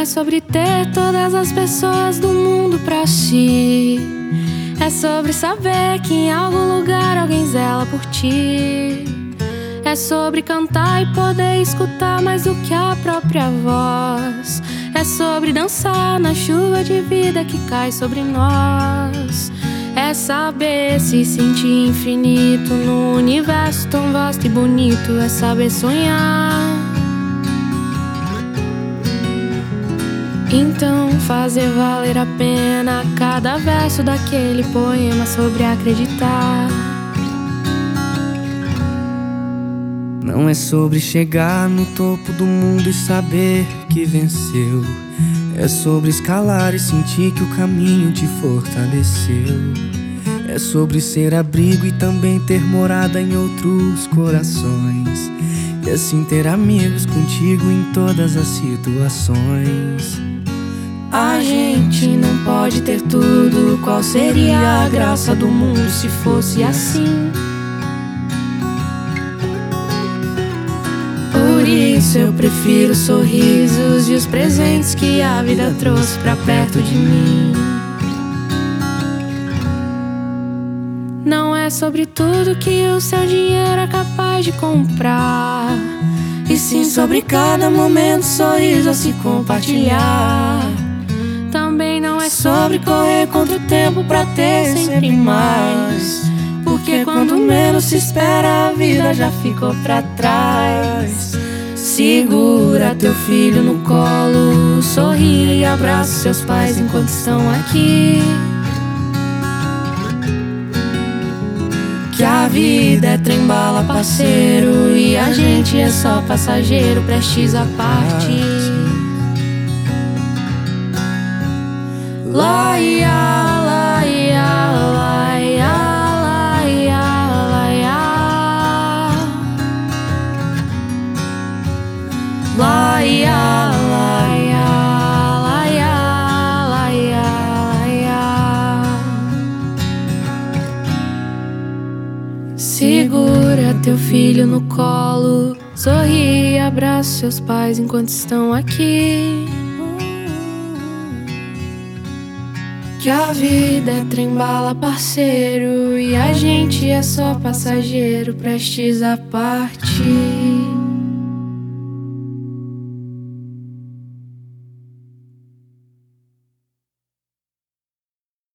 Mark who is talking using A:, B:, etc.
A: sobre ter todas as pessoas do mundo pra si. É sobre saber que em algum lugar alguém zela por ti. É sobre cantar e poder escutar mais do que a própria voz. É sobre dançar na chuva de vida que cai sobre nós. É saber se sentir infinito no universo tão vasto e bonito. É saber sonhar. Então fazer valer a pena cada verso daquele poema sobre acreditar.
B: Não é sobre chegar no topo do mundo e saber que venceu. É sobre escalar e sentir que o caminho te fortaleceu. É sobre ser abrigo e também ter morada em outros corações. E assim ter amigos contigo em todas as situações.
A: A gente não pode ter tudo. Qual seria a graça do mundo se fosse assim? Por isso eu prefiro os sorrisos e os presentes que a vida trouxe pra perto de mim. Não é sobre tudo que o seu dinheiro é capaz de comprar, e sim sobre cada momento, sorriso a se compartilhar. Também não é sobre correr contra o tempo pra ter sempre mais, porque quando menos se espera a vida já ficou pra trás. Segura teu filho no colo, sorri e abraça seus pais enquanto estão aqui. Que a vida é trem-bala, parceiro, e a gente é só passageiro, prestes a partir. Laia, laia, laia, laia, laia. Laia, laia, laia, laia, laia. Segura teu filho no colo, sorri e abraça seus pais enquanto estão aqui. Que a vida é trem-bala, parceiro, e a gente é só passageiro, prestes a partir.